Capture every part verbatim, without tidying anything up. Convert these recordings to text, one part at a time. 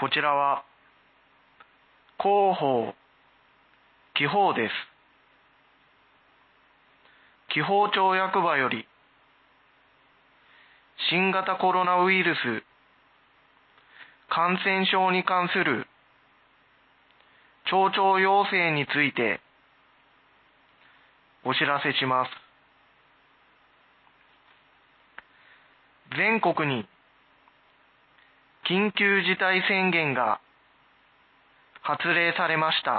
こちらは広報、気泡です。気泡町役場より新型コロナウイルス感染症に関する町長要請についてお知らせします。全国に緊急事態宣言が発令されました。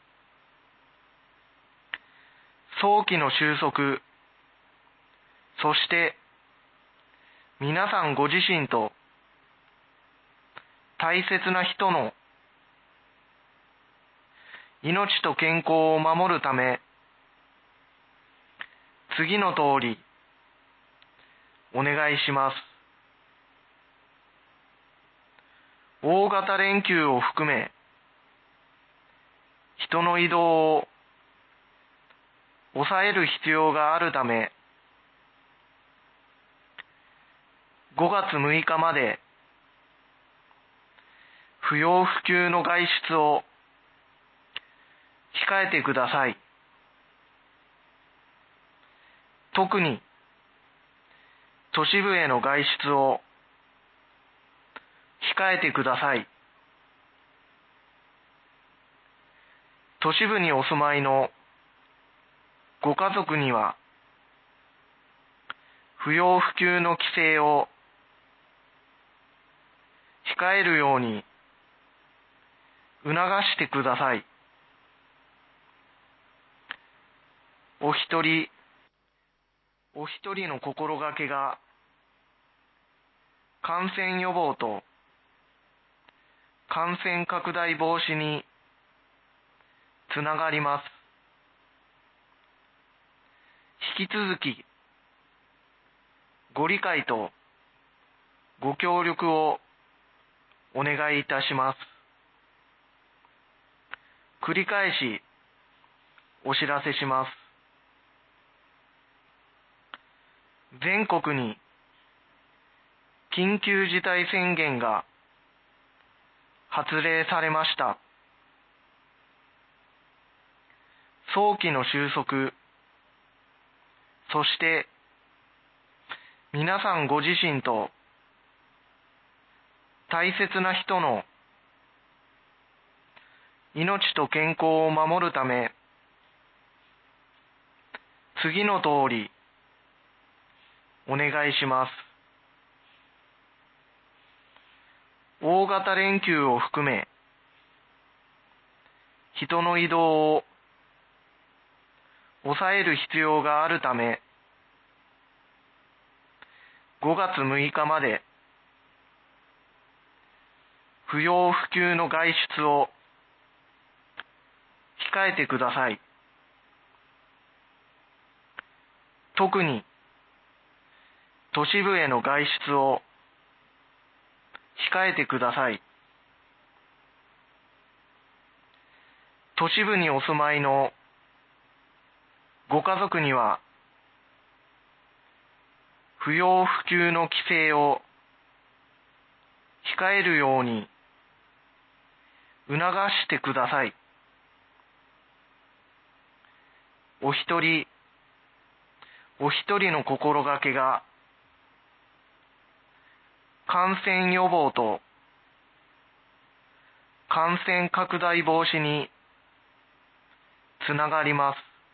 早期の収束、そして皆さんご自身と大切な人の命と健康を守るため、次の通りお願いします。大型連休を含め、人の移動を抑える必要があるため、ごがつむいかまで不要不急の外出を控えてください。特に都市部への外出を控えてください。都市部にお住まいのご家族には不要不急の帰省を控えるように促してください。お一人お一人の心がけが感染予防と感染拡大防止につながります。引き続きご理解とご協力をお願いいたします。繰り返しお知らせします。全国に緊急事態宣言が発令されました。早期の収束、そして皆さんご自身と大切な人の命と健康を守るため、次の通りお願いします。大型連休を含め、人の移動を抑える必要があるため、ごがつむいかまで不要不急の外出を控えてください。特に都市部への外出を控えてください。都市部にお住まいのご家族には不要不急の帰省を控えるように促してください。お一人お一人の心がけが感染予防と感染拡大防止につながります。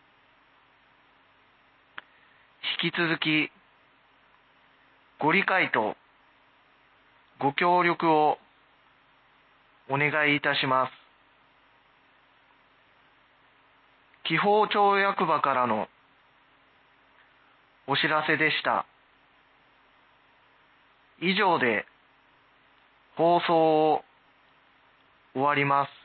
引き続きご理解とご協力をお願いいたします。気泡町役場からのお知らせでした。以上で放送を終わります。